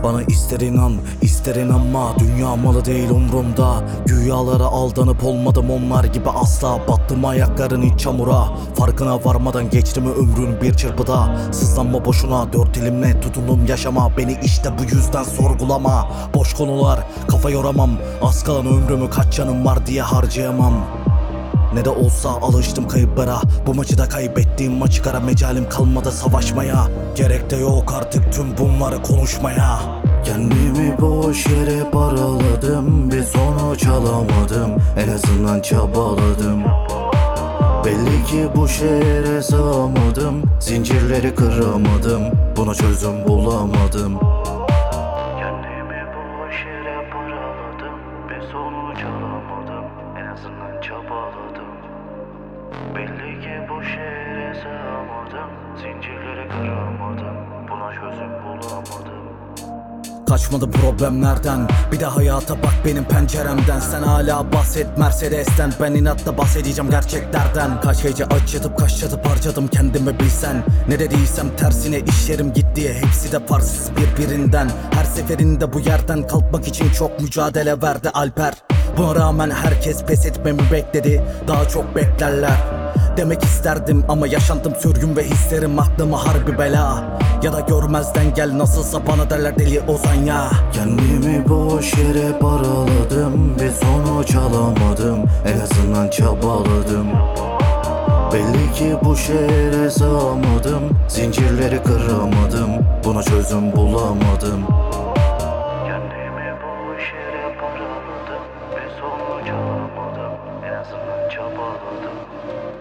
Bana ister inan ister inanma, dünya malı değil umrumda. Güyalara aldanıp olmadım onlar gibi asla. Battım ayakların iç çamura, farkına varmadan geçti mi ömrün bir çırpıda. Sızlanma boşuna, dört elimle tutundum yaşama. Beni işte bu yüzden sorgulama. Boş konular, kafa yoramam. Az kalan ömrümü kaç canım var diye harcayamam. Ne de olsa alıştım kayıplara. Bu maçı da kaybettiğim maçı kara, mecalim kalmadı savaşmaya. Gerek de yok artık tüm bunları konuşmaya. Kendimi boş yere paraladım, bir sonuç alamadım. En azından çabaladım. Belli ki bu şehre sığamadım, zincirleri kıramadım, buna çözüm bulamadım. Kendimi boş yere paraladım, bir sonuç alamadım, en azından çabaladım. Belli ki bu şehre sığamadım, zincirleri kıramadım, buna çözüm bulamadım. Kaçmadı problemlerden, bir de hayata bak benim penceremden. Sen hala bahset Mercedes'ten, ben inatla bahsedeceğim gerçeklerden. Kaç gece aç yatıp kaç yatıp harcadım kendimi bilsen. Ne dediysem tersine işlerim gitti, hepsi de farksız birbirinden. Her seferinde bu yerden kalkmak için çok mücadele verdi Alper. Buna rağmen herkes pes etmemi bekledi, daha çok beklerler demek isterdim ama yaşandım sürgün ve hislerim aklıma harbi bela. Ya da görmezden gel, nasılsa bana derler deli Ozan ya. Kendimi boş yere paraladım, bir sonuç alamadım, en azından çabaladım. Belli ki bu şehre sığamadım, zincirleri kıramadım, buna çözüm bulamadım. Kendimi boş yere paraladım, bir sonuç alamadım, en azından çabaladım.